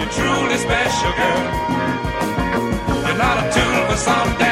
You're truly special, girl. You're not a tune for some